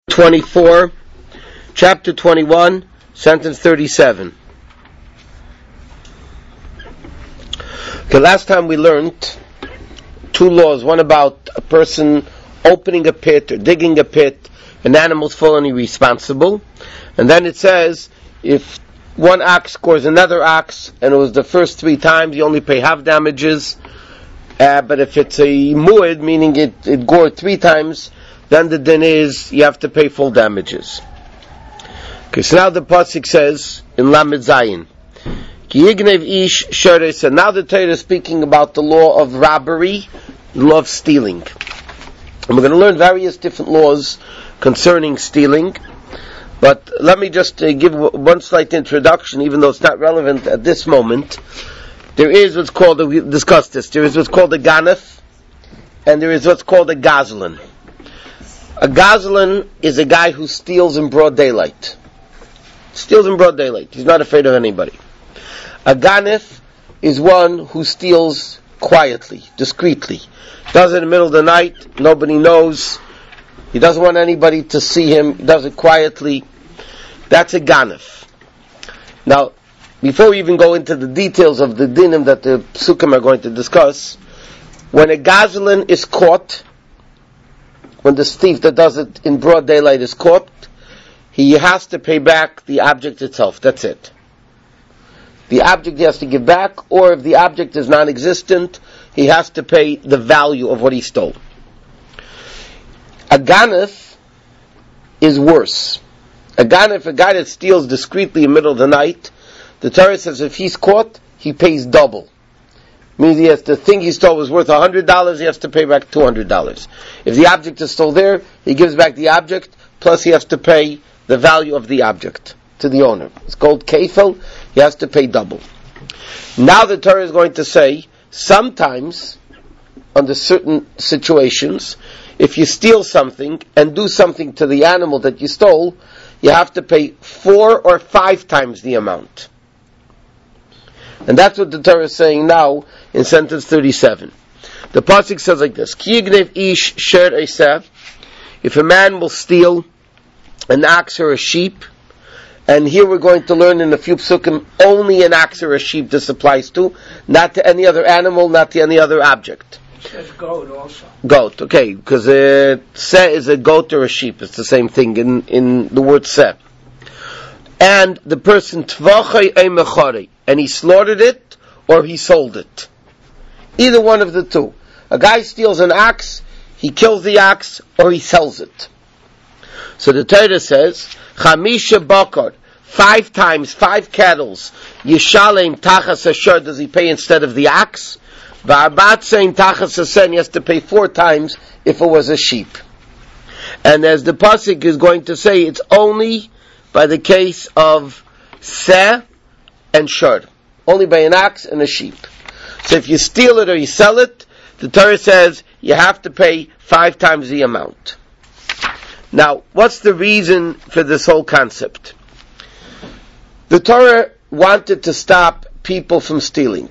24, chapter 21, sentence 37. Okay, last time we learned two laws. One about a person opening a pit or digging a pit, an animal's fully responsible. And then it says, if one ox scores another ox, and it was the first 3 times, you only pay half damages. But if it's a mu'id, meaning it gored 3 times, then the din is you have to pay full damages. Okay, so now the pasuk says in Lamed Zayin, Ki yignev ish sheresa. Now the Torah is speaking about the law of robbery, the law of stealing. And we're going to learn various different laws concerning stealing. But let me just give one slight introduction, even though it's not relevant at this moment. There is what's called, we discussed this, there is what's called a ganef, and there is what's called a gazlan. A gazlan is a guy who steals in broad daylight. Steals in broad daylight. He's not afraid of anybody. A ganef is one who steals quietly, discreetly. Does it in the middle of the night, nobody knows. He doesn't want anybody to see him. He does it quietly. That's a ganef. Now, before we even go into the details of the dinim that the psukim are going to discuss, when a gazlan is caught, when the thief that does it in broad daylight is caught, he has to pay back the object itself. That's it. The object he has to give back, or if the object is non-existent, he has to pay the value of what he stole. A ganef is worse. A ganef, a guy that steals discreetly in the middle of the night, the Torah says if he's caught, he pays double. Means he has the thing he stole was worth $100, he has to pay back $200. If the object is still there, he gives back the object, plus he has to pay the value of the object to the owner. It's called kefil, he has to pay double. Now the Torah is going to say, sometimes, under certain situations, if you steal something and do something to the animal that you stole, you have to pay 4 or 5 times the amount. And that's what the Torah is saying now in sentence 37. The pasuk says like this: Ki yignev ish sher eseh. If a man will steal an ox or a sheep, and here we're going to learn in a few psukim only an ox or a sheep this applies to, not to any other animal, not to any other object. It says goat also. Goat, okay, because seh is a goat or a sheep. It's the same thing in the word seh. And the person tvachai emechari, and he slaughtered it or he sold it. Either one of the two. A guy steals an ox, he kills the ox, or he sells it. So the Torah says, Chamisha bakar, 5 times, 5 cattle, Yishalem tachas asher, does he pay instead of the ox? Va'abat sein tachas asen, he has to pay 4 times if it was a sheep. And as the pasuk is going to say, it's only by the case of seh and shur. Only by an ox and a sheep. So if you steal it or you sell it, the Torah says you have to pay 5 times the amount. Now, what's the reason for this whole concept? The Torah wanted to stop people from stealing.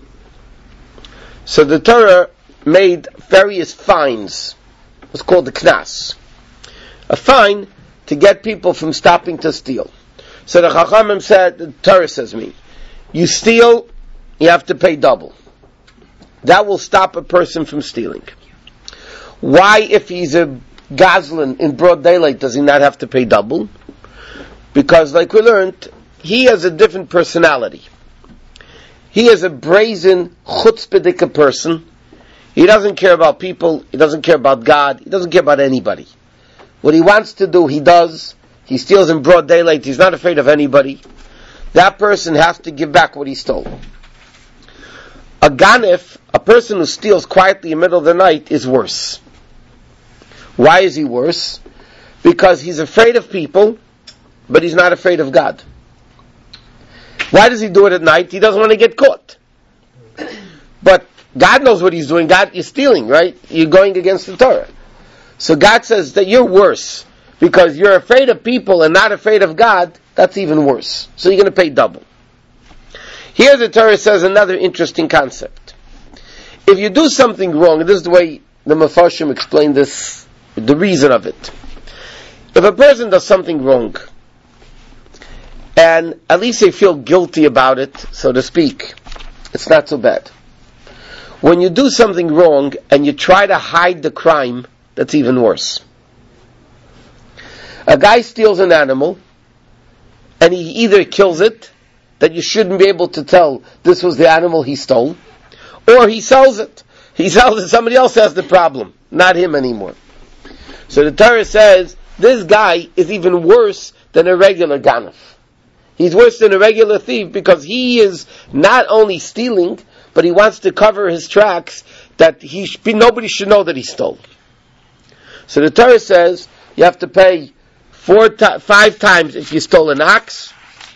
So the Torah made various fines. It's called the knas. A fine to get people from stopping to steal. So the Chachamim said, the Torah says you steal, you have to pay double. That will stop a person from stealing. Why, if he's a gazlan in broad daylight, does he not have to pay double? Because, like we learned, he has a different personality. He is a brazen, chutzpahdik person. He doesn't care about people, he doesn't care about God, he doesn't care about anybody. What he wants to do, he does. He steals in broad daylight, he's not afraid of anybody. That person has to give back what he stole. A ganef, a person who steals quietly in the middle of the night, is worse. Why is he worse? Because he's afraid of people, but he's not afraid of God. Why does he do it at night? He doesn't want to get caught. But God knows what he's doing. God, you're stealing, right? You're going against the Torah. So God says that you're worse. Because you're afraid of people and not afraid of God, that's even worse. So you're going to pay double. Here the Torah says another interesting concept. If you do something wrong, and this is the way the Mefarshim explained this, the reason of it. If a person does something wrong, and at least they feel guilty about it, so to speak, it's not so bad. When you do something wrong and you try to hide the crime, that's even worse. A guy steals an animal, and he either kills it, that you shouldn't be able to tell this was the animal he stole, or he sells it. He sells it, somebody else has the problem, not him anymore. So the Torah says, this guy is even worse than a regular ganef. He's worse than a regular thief because he is not only stealing, but he wants to cover his tracks that nobody should know that he stole. So the Torah says you have to pay 5 times if you stole an ox.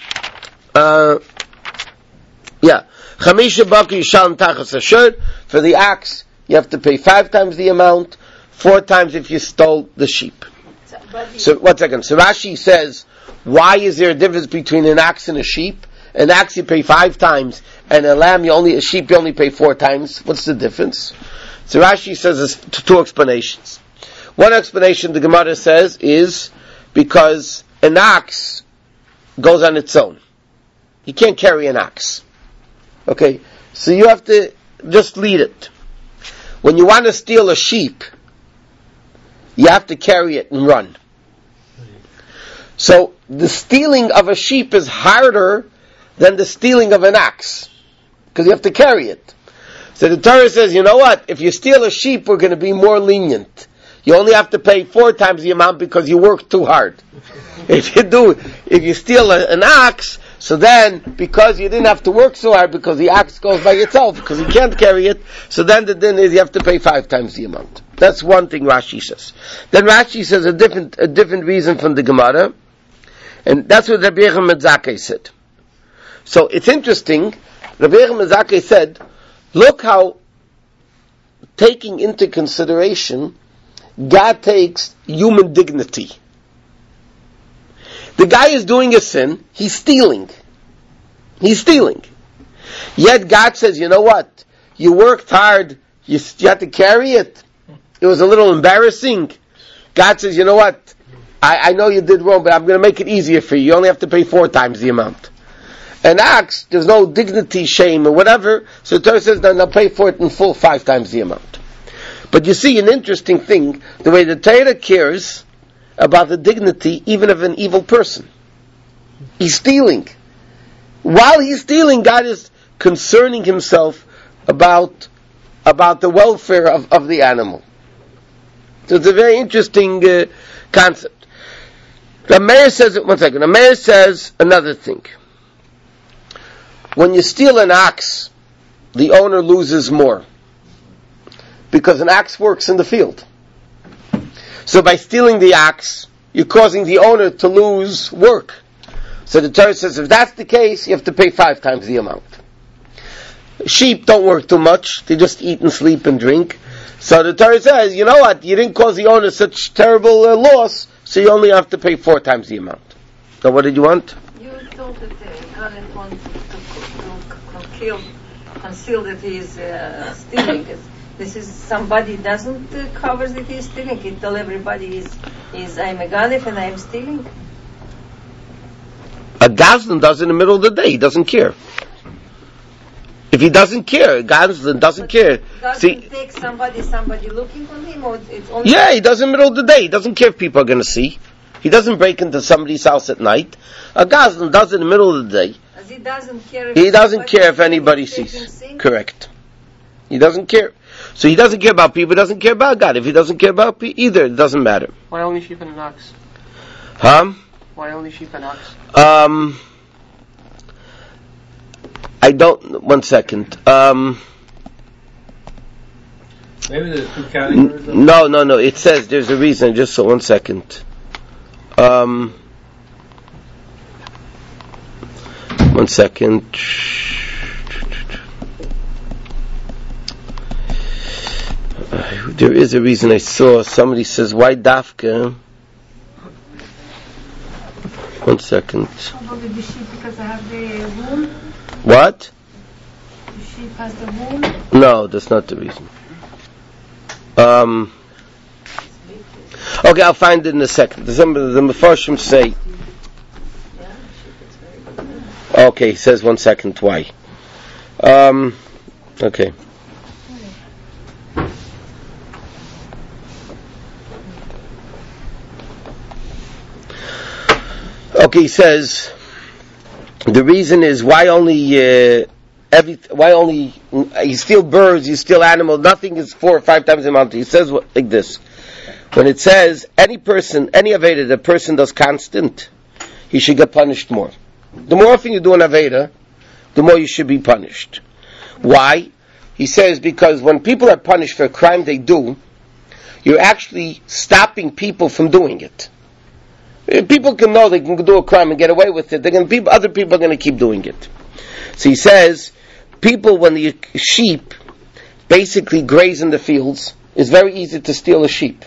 Chamisha baki yishal tachas asher. For the ox, you have to pay 5 times the amount. 4 times if you stole the sheep. So 1 second. So Rashi says, why is there a difference between an ox and a sheep? An ox you pay 5 times, and a sheep you only pay 4 times. What's the difference? So Rashi says there's 2 explanations. One explanation the Gemara says is because an ox goes on its own. You can't carry an ox. Okay? So you have to just lead it. When you want to steal a sheep, you have to carry it and run. So the stealing of a sheep is harder than the stealing of an ox, because you have to carry it. So the Torah says, you know what? If you steal a sheep, we're going to be more lenient. You only have to pay 4 times the amount because you worked too hard. If you steal an ox, so then, because you didn't have to work so hard, because the ox goes by itself, because you can't carry it, so then the din is you have to pay 5 times the amount. That's one thing Rashi says. Then Rashi says a different reason from the Gemara, and that's what Rabbi Yechon ben Zakkai said. So it's interesting, Rabbi Yechon ben Zakkai said, look how, taking into consideration, God takes human dignity. The guy is doing a sin, he's stealing. Yet God says, you know what? You worked hard, you had to carry it. It was a little embarrassing. God says, you know what? I know you did wrong, but I'm going to make it easier for you. You only have to pay 4 times the amount. An ox, there's no dignity, shame, or whatever. So the Torah says, then I'll pay for it in full 5 times the amount. But you see an interesting thing, the way the Torah cares about the dignity even of an evil person. He's stealing. While he's stealing, God is concerning himself about the welfare of the animal. So it's a very interesting concept. The Meir says, 1 second, the Meir says another thing. When you steal an ox, the owner loses more. Because an ox works in the field. So by stealing the ox, you're causing the owner to lose work. So the Torah says, if that's the case, you have to pay 5 times the amount. Sheep don't work too much. They just eat and sleep and drink. So the Torah says, you know what? You didn't cause the owner such terrible loss, so you only have to pay 4 times the amount. So what did you want? You told that God wants to conceal that he is stealing. This is somebody doesn't cover that he is stealing. He tell everybody I'm a ganef and I am stealing. A Gazlan does it in the middle of the day. He doesn't care. If he doesn't care, Gazlan doesn't care. Doesn't take somebody looking on him, or it's only... Yeah, he does it in the middle of the day. He doesn't care if people are going to see. He doesn't break into somebody's house at night. A Gazlan does it in the middle of the day. As he doesn't care if anybody sees. Correct. He doesn't care. So he doesn't care about people, he doesn't care about God. If he doesn't care about either, it doesn't matter. Why only sheep and an ox? Huh? Why only sheep and ox? I don't, 1 second. Maybe there's 2 categories? No. It says there's a reason, just so 1 second. 1 second. There is a reason I saw. Somebody says, why Dafka? 1 second. Probably the sheep because I have the wool. What? The sheep has the wool. No, that's not the reason. Okay, I'll find it in a second. Some of the Mefarshim say. Okay, he says 1 second. Why? Okay. Okay, he says the reason is why only you steal birds, you steal animals, nothing is 4 or 5 times the amount. He says like this: when it says any Aveda that person does constant, he should get punished more. The more often you do an Aveda, the more you should be punished. Why? He says because when people are punished for a crime they do, you're actually stopping people from doing it. People can know they can do a crime and get away with it. Other people are going to keep doing it. So he says, people, when the sheep basically graze in the fields, it's very easy to steal a sheep.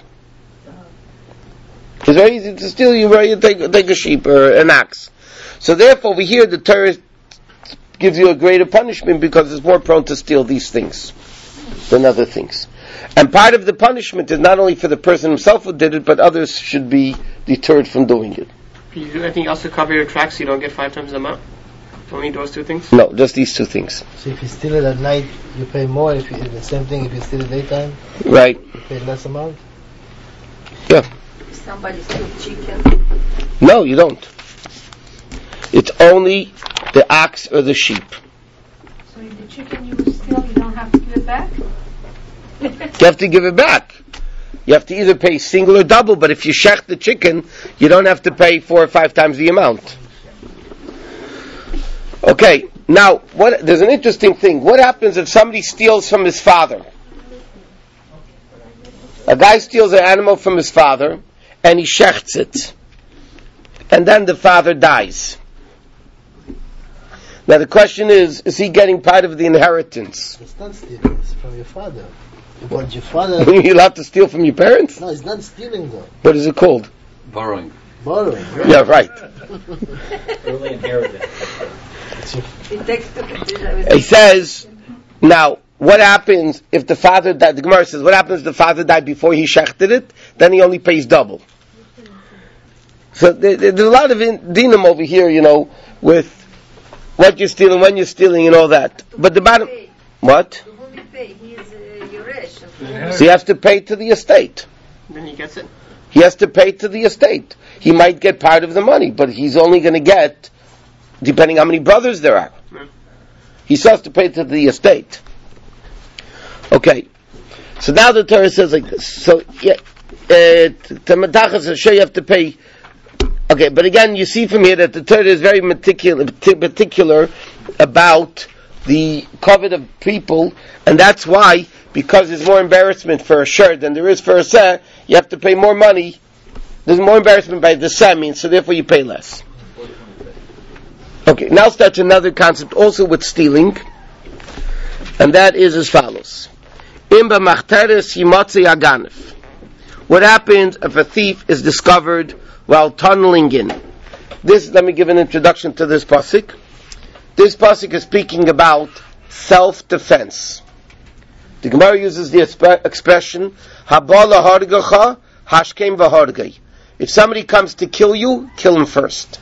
It's very easy to steal. You take a sheep or an ox. So therefore, we hear the Torah gives you a greater punishment because it's more prone to steal these things than other things. And part of the punishment is not only for the person himself who did it, but others should be deterred from doing it. Can you do anything else to cover your tracks so you don't get 5 times the amount? Only those 2 things? No, just these 2 things. So if you steal it at night, you pay more. If the same thing, if you steal it daytime, right, you pay less amount. Yeah. If somebody steals chicken. No, you don't. It's only the ox or the sheep. So if the chicken you steal, you don't have to give it back? You have to give it back. You have to either pay single or double, but if you shech the chicken, you don't have to pay 4 or 5 times the amount. Okay, now, there's an interesting thing. What happens if somebody steals from his father? A guy steals an animal from his father, and he shechts it. And then the father dies. Now the question is he getting part of the inheritance? It's not stealing, it's from your father. But your father... Are you allowed to steal from your parents? No, it's not stealing though. What is it called? Borrowing. Borrowing, right? Yeah, right. Early inheritance. He says, now, what happens if the father died? The Gemara says, what happens if the father died before he shechted it? Then he only pays double. So there's a lot of dinam over here, with what you're stealing, when you're stealing, and all that. But the bottom, what? So he has to pay to the estate. Then he gets it. He has to pay to the estate. He might get part of the money, but he's only going to get, depending how many brothers there are. He still has to pay to the estate. Okay. So now the Torah says like this. So, to Matachas, you have to pay. Okay, but again, you see from here that the Torah is very particular about the covet of people, and that's why, because there's more embarrassment for a shir than there is for a seh, you have to pay more money. There's more embarrassment by the seh means, so therefore you pay less. Okay, now starts another concept also with stealing, and that is as follows. Imba machteres yimotzi aganif. What happens if a thief is discovered while tunneling in? Let me give an introduction to this pasuk. This pasuk is speaking about self-defense. The Gemara uses the expression, Habala hargacha, hashkem v'hargei. If somebody comes to kill you, kill him first.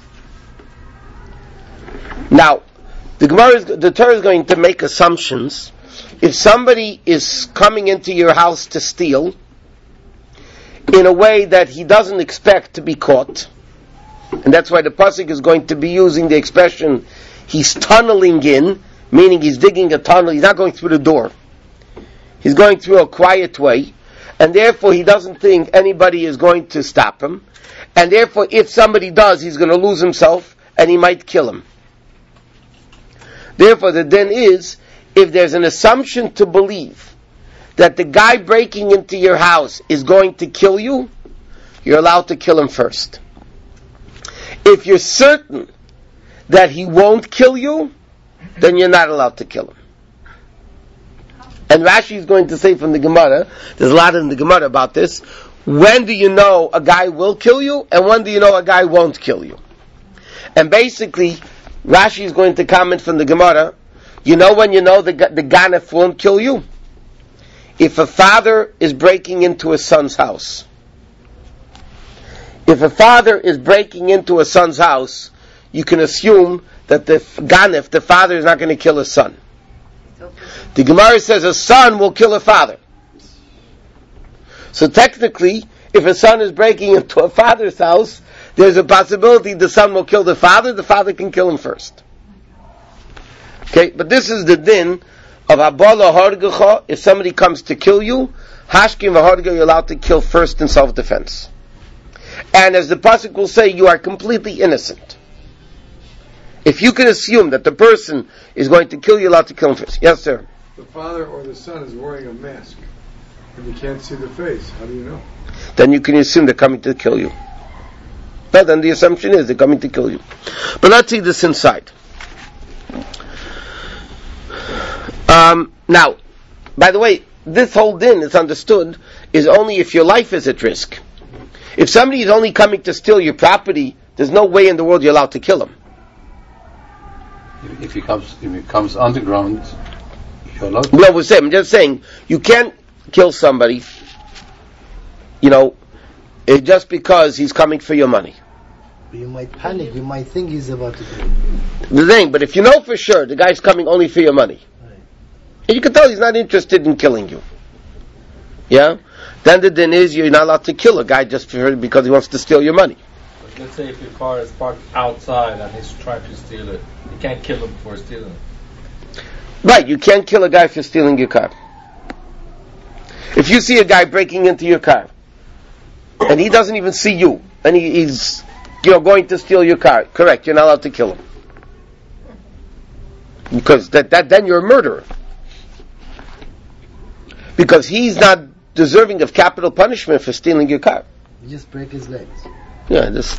Now, the Torah is going to make assumptions. If somebody is coming into your house to steal, in a way that he doesn't expect to be caught, and that's why the pasuk is going to be using the expression, he's tunneling in, meaning he's digging a tunnel, he's not going through the door. He's going through a quiet way, and therefore he doesn't think anybody is going to stop him, and therefore if somebody does, he's going to lose himself, and he might kill him. Therefore the din is, if there's an assumption to believe that the guy breaking into your house is going to kill you, you're allowed to kill him first. If you're certain that he won't kill you, then you're not allowed to kill him. And Rashi is going to say from the Gemara, there's a lot in the Gemara about this, when do you know a guy will kill you, and when do you know a guy won't kill you? And basically, Rashi is going to comment from the Gemara, you know when you know the ganef won't kill you? If a father is breaking into his son's house, if a father is breaking into a son's house, you can assume that the ganef, the father, is not going to kill his son. The Gemara says a son will kill a father. So technically, if a son is breaking into a father's house, there's a possibility the son will kill the father can kill him first. Okay, but this is the din of Abala Hargacha. If somebody comes to kill you, Hashkim v'Harga, you're allowed to kill first in self-defense. And as the pasuk will say, you are completely innocent. If you can assume that the person is going to kill you, you're allowed to kill him first. Yes, sir? The father or the son is wearing a mask, and you can't see the face. How do you know? Then you can assume they're coming to kill you. But then the assumption is they're coming to kill you. But let's see this inside. Now, by the way, this whole din is understood is only if your life is at risk. If somebody is only coming to steal your property, there's no way in the world you're allowed to kill him. If he comes underground, you're allowed to. No, I'm just saying, you can't kill somebody, just because he's coming for your money. You might panic, you might think he's about to kill you. The thing, but if you know for sure the guy's coming only for your money, and you can tell he's not interested in killing you, yeah? Then the din is you're not allowed to kill a guy just because he wants to steal your money. But let's say if your car is parked outside and he's trying to steal it, you can't kill him for stealing it. Right, you can't kill a guy for stealing your car. If you see a guy breaking into your car, and he doesn't even see you, and he's going to steal your car, correct, you're not allowed to kill him. Because then you're a murderer. Because he's not deserving of capital punishment for stealing your car. You just break his legs. Yeah, this.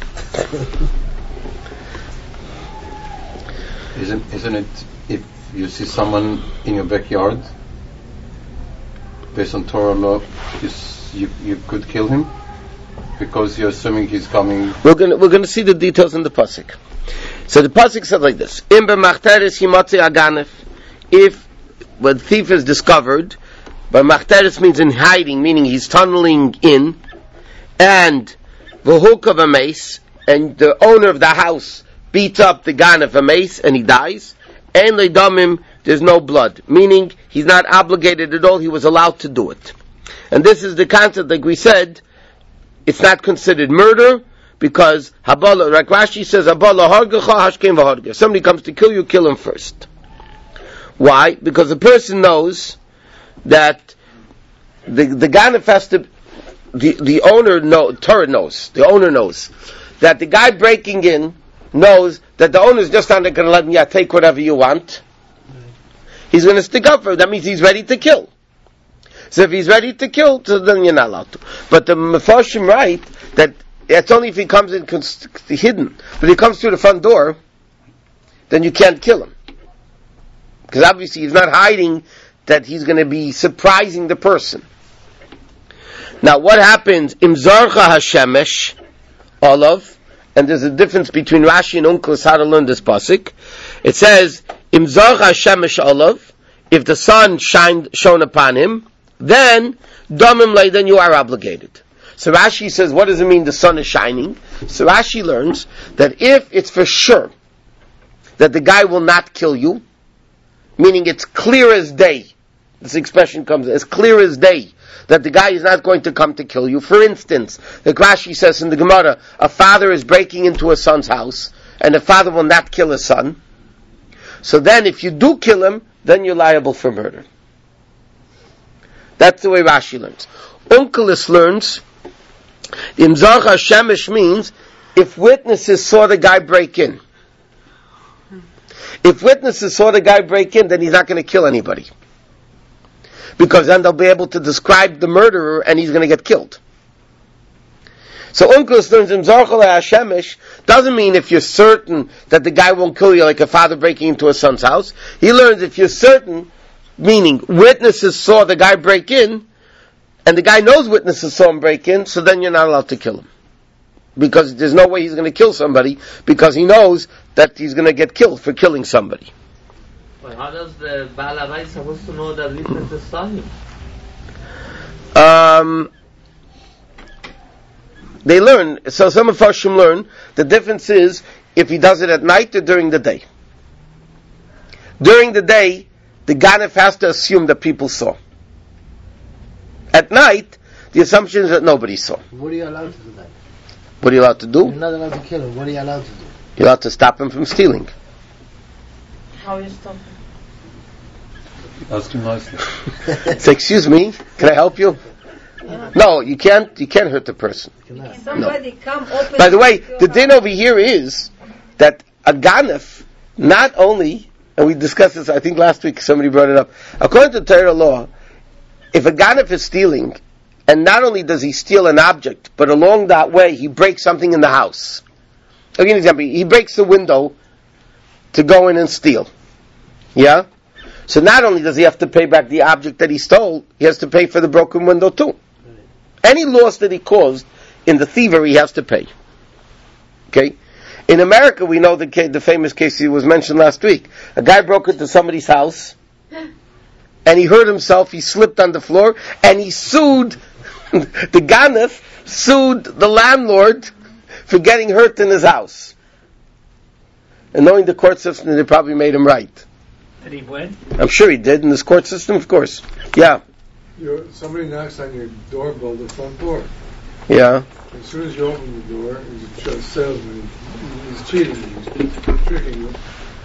Isn't it if you see someone in your backyard, based on Torah law, you could kill him because you're assuming he's coming. We're gonna see the details in the pasuk. So the pasuk said like this: Im b'machteres himatzi aganef. If when thief is discovered, but machteres means in hiding, meaning he's tunneling in, and v'hook of a mace, and the owner of the house beats up the ganef a mace and he dies. And leidamim, there's no blood, meaning he's not obligated at all. He was allowed to do it, and this is the concept, like we said. It's not considered murder because Habala, like Rashi says, Habala hargacha hashkem v'harga. If somebody comes to kill you, kill him first. Why? Because the person knows that the ganef has to. The owner Torah knows. The owner knows that the guy breaking in knows that the owner is just not going to let him take whatever you want. He's going to stick up for it. That means he's ready to kill. So if he's ready to kill, so then you're not allowed to. But the Mefarshim write that it's only if he comes in hidden. But if he comes through the front door, then you can't kill him. Because obviously he's not hiding that he's going to be surprising the person. Now what happens? Im zarcha hashemesh, olav, and there's a difference between Rashi and Onkelos how to learn this pasuk. It says, Im zarcha hashemesh olav, if the sun shone upon him, then then you are obligated. So Rashi says, what does it mean the sun is shining? So Rashi learns that if it's for sure that the guy will not kill you, meaning it's clear as day, this expression comes as clear as day, that the guy is not going to come to kill you. For instance, the Rashi says in the Gemara, a father is breaking into a son's house, and the father will not kill his son. So then if you do kill him, then you're liable for murder. That's the way Rashi learns. Onkelos learns, Im zarcha shemesh means, if witnesses saw the guy break in. If witnesses saw the guy break in, then he's not going to kill anybody. Because then they'll be able to describe the murderer and he's going to get killed. So Onkelos learns Im zarcha shemesh doesn't mean if you're certain that the guy won't kill you, like a father breaking into a son's house. He learns if you're certain, meaning witnesses saw the guy break in, and the guy knows witnesses saw him break in, so then you're not allowed to kill him. Because there's no way he's going to kill somebody, because he knows that he's going to get killed for killing somebody. But how does the Baal Habayit supposed to know that witnesses saw him? they learn, so some of Farshim learn, the difference is if he does it at night or during the day. During the day, the Ganef has to assume that people saw. At night, the assumption is that nobody saw. What are you allowed to do then? What are you allowed to do? You're not allowed to kill him. What are you allowed to do? You're allowed to stop him from stealing. How you stop? Ask him nicely. Say, excuse me, can I help you? No, you can't hurt the person. Somebody come open. By the way, the din over here is that a ganef, not only, and we discussed this, I think last week somebody brought it up, according to Torah law, if a ganef is stealing, and not only does he steal an object, but along that way he breaks something in the house. I'll give you an example. He breaks the window to go in and steal. Yeah? So not only does he have to pay back the object that he stole, he has to pay for the broken window too. Any loss that he caused in the thievery, he has to pay. Okay? In America, we know the famous case that was mentioned last week. A guy broke into somebody's house, and he hurt himself, he slipped on the floor, and he sued, the ganef sued the landlord for getting hurt in his house. And knowing the court system, they probably made him right. Did he win? I'm sure he did in this court system, of course. Yeah. Somebody knocks on your doorbell, the front door. Yeah. As soon as you open the door, he's a salesman. He's cheating you. He's tricking you.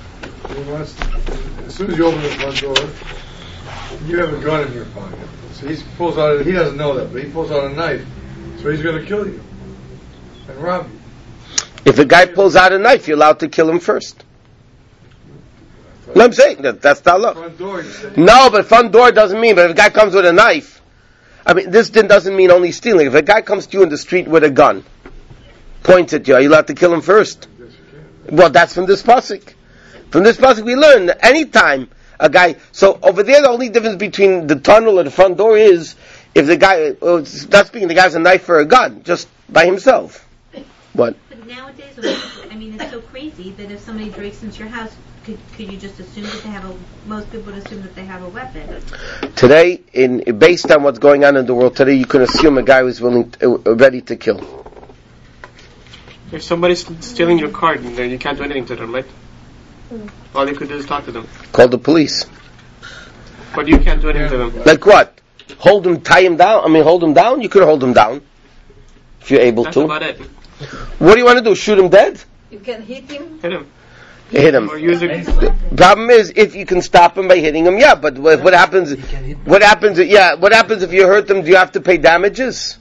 As soon as you open the front door, you have a gun in your pocket. So he pulls out. He doesn't know that, but he pulls out a knife. So he's going to kill you and rob you. If a guy pulls out a knife, you're allowed to kill him first. No, I'm saying that's the law. No, but front door doesn't mean. But if a guy comes with a knife, I mean, this doesn't mean only stealing. If a guy comes to you in the street with a gun, points at you, are you allowed to kill him first? Yes, you can. Well, that's from this pasuk. From this pasuk, we learn that any time a guy. So over there, the only difference between the tunnel and the front door is if the guy. Not speaking, the guy has a knife or a gun, just by himself. What? But nowadays, I mean, it's so crazy that if somebody breaks into your house, could you just assume that they have most people would assume that they have a weapon? Today, based on what's going on in the world today, you can assume a guy who's ready to kill. If somebody's stealing your card, then you can't do anything to them, right? All you could do is talk to them. Call the police. But you can't do anything to them. Like what? Hold him, tie him down? I mean, hold him down? You could hold him down. If you're able That's to. That's about it. What do you want to do? Shoot him dead? You can hit him. Hit him. Hit him. Or use it. Problem is, if you can stop him by hitting him, yeah. But what happens? What happens? Yeah. What happens if you hurt them? Do you have to pay damages?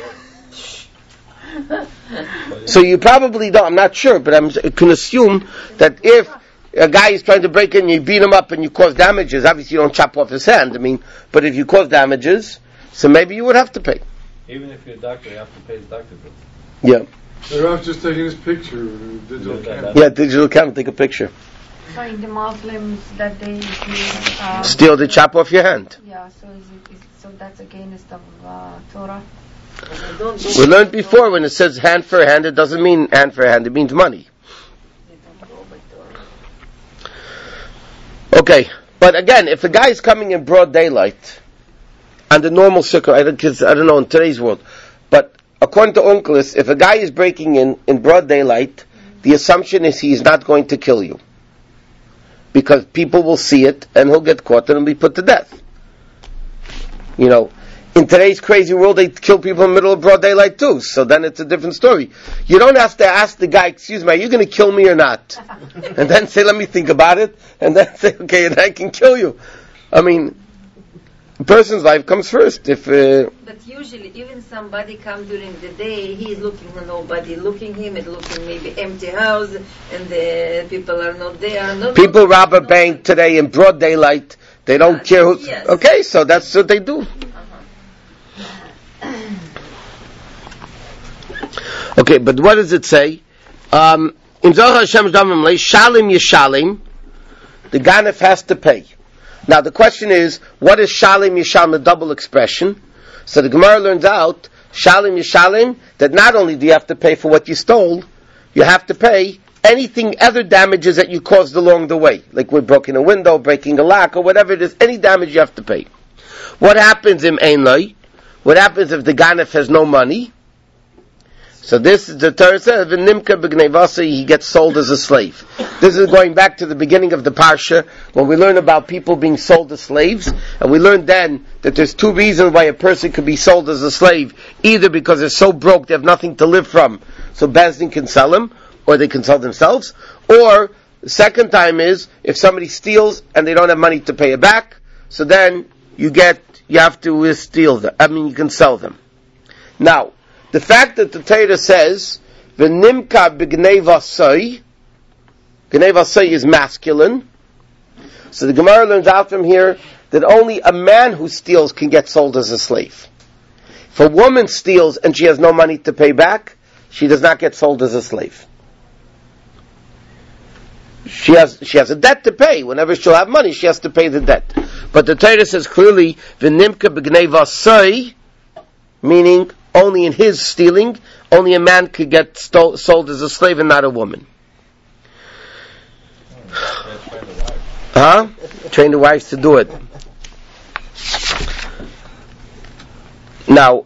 So you probably don't. I'm not sure, but I can assume that if a guy is trying to break in, you beat him up and you cause damages. Obviously, you don't chop off his hand. I mean, but if you cause damages, so maybe you would have to pay. Even if you're a doctor, you have to pay his doctor bill. Yeah. They're off just taking his picture, digital camera. Yeah, digital camera, take a picture. So in the Muslims that they do, Steal the chop off your hand. Yeah, so that's against the Torah. We learned before when it says hand for hand, it doesn't mean hand for hand, it means money. Okay, but again, if a guy is coming in broad daylight, under normal circumstances, I don't know in today's world, but according to Onkelos, if a guy is breaking in broad daylight, the assumption is he's not going to kill you. Because people will see it, and he'll get caught and he'll be put to death. You know, in today's crazy world, they kill people in the middle of broad daylight too, so then it's a different story. You don't have to ask the guy, excuse me, are you going to kill me or not? And then say, let me think about it, and then say, okay, and I can kill you. I mean, a person's life comes first. But usually, even somebody come during the day, he is looking for nobody, looking him and looking maybe empty house, and the people are not there. People rob a bank today in broad daylight. They don't care who. Yes. Okay, so that's what they do. Okay, but what does it say? In Zohar Hashem's Damim Shalim Yishalim, the Ganef has to pay. Now the question is, what is Shalim Yishalim, a double expression? So the Gemara learns out, Shalim Yishalim, that not only do you have to pay for what you stole, you have to pay anything, other damages that you caused along the way. Like we're breaking a window, breaking a lock, or whatever it is, any damage you have to pay. What happens in Ein Loi? What happens if the Ganef has no money? So this is the Torah says, "V'nimka b'gnevasa," he gets sold as a slave. This is going back to the beginning of the parsha when we learn about people being sold as slaves, and we learned then that there's two reasons why a person could be sold as a slave: either because they're so broke they have nothing to live from, so Beis Din can sell them, or they can sell themselves, or the second time is if somebody steals and they don't have money to pay it back, so then you have to steal them. You can sell them. Now, the fact that the Torah says, "V'nimka b'gnevasai," gnevasai is masculine, so the Gemara learns out from here that only a man who steals can get sold as a slave. If a woman steals and she has no money to pay back, she does not get sold as a slave. She has a debt to pay. Whenever she'll have money, she has to pay the debt. But the Torah says clearly, "V'nimka b'gnevasai," meaning only in his stealing, only a man could get sold as a slave and not a woman. Train the wives to do it. Now,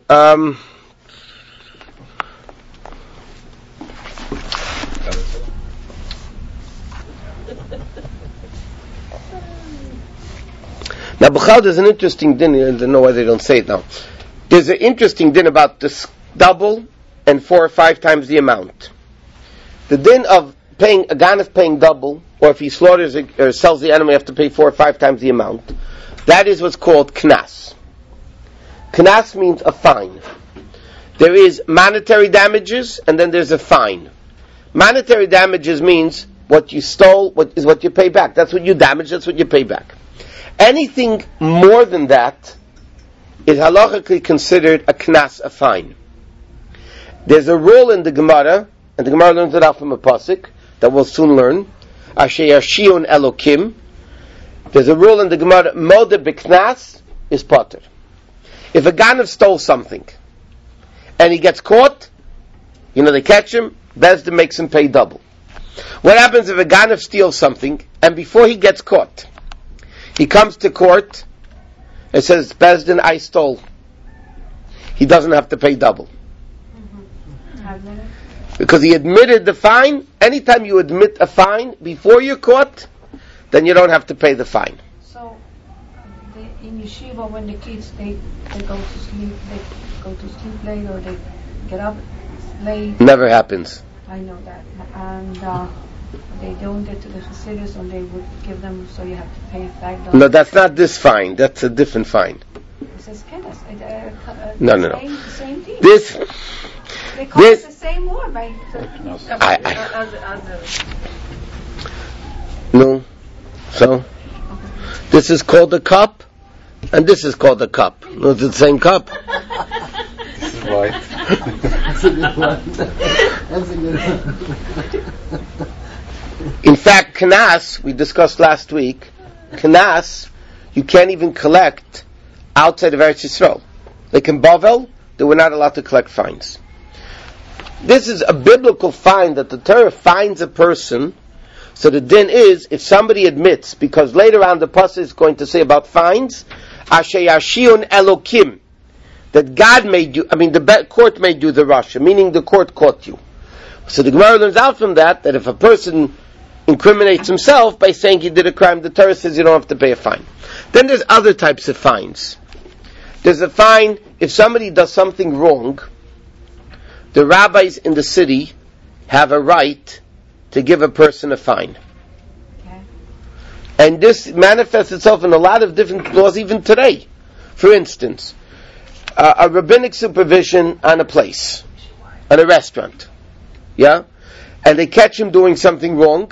B'chal, there's an interesting din. I don't know why they don't say it now. There's an interesting din about this double and 4 or 5 times the amount. The din of paying, a ganef paying double, or if he slaughters or sells the animal, you have to pay 4 or 5 times the amount. That is what's called knas. Knas means a fine. There is monetary damages, and then there's a fine. Monetary damages means what you stole is what you pay back. That's what you damage, that's what you pay back. Anything more than that is halachically considered a knas, a fine. There's a rule in the Gemara, and the Gemara learns it out from a pasuk that we'll soon learn. Asher yashion elokim. There's a rule in the Gemara, modeh b'knas is potter. If a ganav stole something and he gets caught, they catch him, Beis Din makes him pay double. What happens if a ganav steals something and before he gets caught, he comes to court and says, "Beis Din, I stole." He doesn't have to pay double. Because he admitted the fine. Anytime you admit a fine before you're caught, then you don't have to pay the fine. So, in yeshiva, when the kids, they go to sleep late, or they get up late. Never happens. I know that. And they don't get to the Hasidus, and they would give them, so you have to pay $5. No, that's not this fine. That's a different fine. It says kenas. No. The same thing. They call it the same word, right? No. So, this is called a cup, and this is called a cup. No, it's the same cup. This is right. That's a good one. That's a good one. In fact, knas, we discussed last week, knas, you can't even collect outside of Eretz Yisrael. Like in Bavel, they were not allowed to collect fines. This is a biblical fine that the Torah fines a person. So the din is, if somebody admits, because later on the pasuk is going to say about fines, Asher yashion elokim, that God made you, the court made you the rasha, meaning the court caught you. So the Gemara learns out from that if a person incriminates himself by saying he did a crime, the Torah says you don't have to pay a fine. Then there's other types of fines. There's a fine if somebody does something wrong. The rabbis in the city have a right to give a person a fine. Okay. And this manifests itself in a lot of different laws even today. For instance, a rabbinic supervision on a place, on a restaurant. Yeah? And they catch him doing something wrong.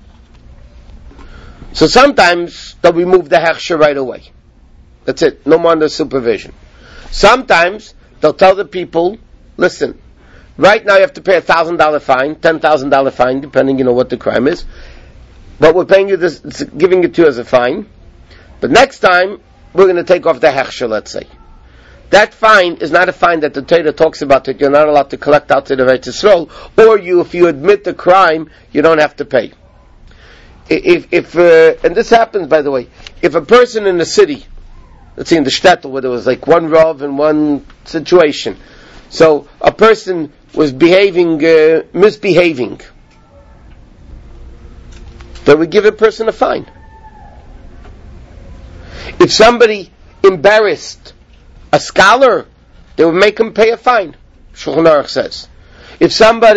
So sometimes they'll remove the hechsher right away. That's it. No more under supervision. Sometimes they'll tell the people, listen, right now you have to pay $1,000 fine, $10,000 fine, depending, what the crime is. But we're paying you this, giving it to you as a fine. But next time, we're going to take off the hechsher, let's say. That fine is not a fine that the Torah talks about that you're not allowed to collect outside of Eretz Yisrael, or if you admit the crime, you don't have to pay. And this happens, by the way, if a person in the city, let's say in the shtetl, where there was like one rav in one situation, So a person was misbehaving. They would give a person a fine. If somebody embarrassed a scholar, they would make him pay a fine. Shulchan Aruch says. If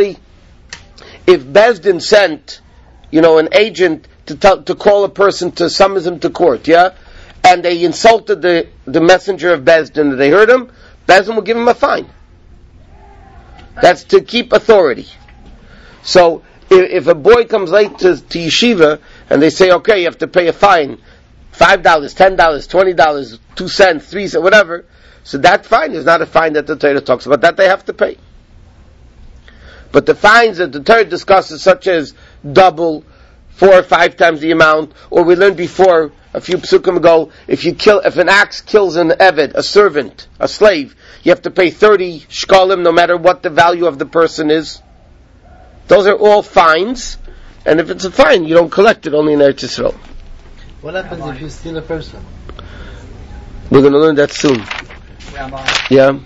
Bezdin sent, an agent to call a person to summons him to court, and they insulted the messenger of Bezdin, they heard him, Bezdin will give him a fine. That's to keep authority. So, if a boy comes late to yeshiva, and they say, okay, you have to pay a fine, $5, $10, $20, 2 cents, 3 cents, whatever, so that fine is not a fine that the Torah talks about, that they have to pay. But the fines that the Torah discusses, such as double, 4 or 5 times the amount, or we learned before, a few psukim ago, if an axe kills an eved, a servant, a slave, you have to pay 30 shkalim no matter what the value of the person is. Those are all fines, and if it's a fine, you don't collect it only in Eretz Yisrael. What happens if you steal a person? We're going to learn that soon. Rabbi, Yeah?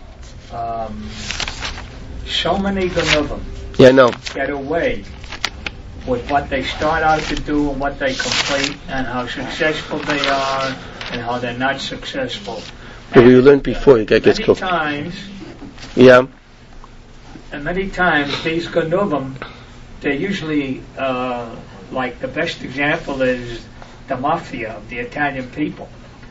so many Ganuvim Yeah, I know. get away with what they start out to do and what they complete and how successful they are and how they're not successful. But we learned before, you gets killed. Yeah. And many times these Ganuvim, they're usually, like the best example is the mafia of the Italian people.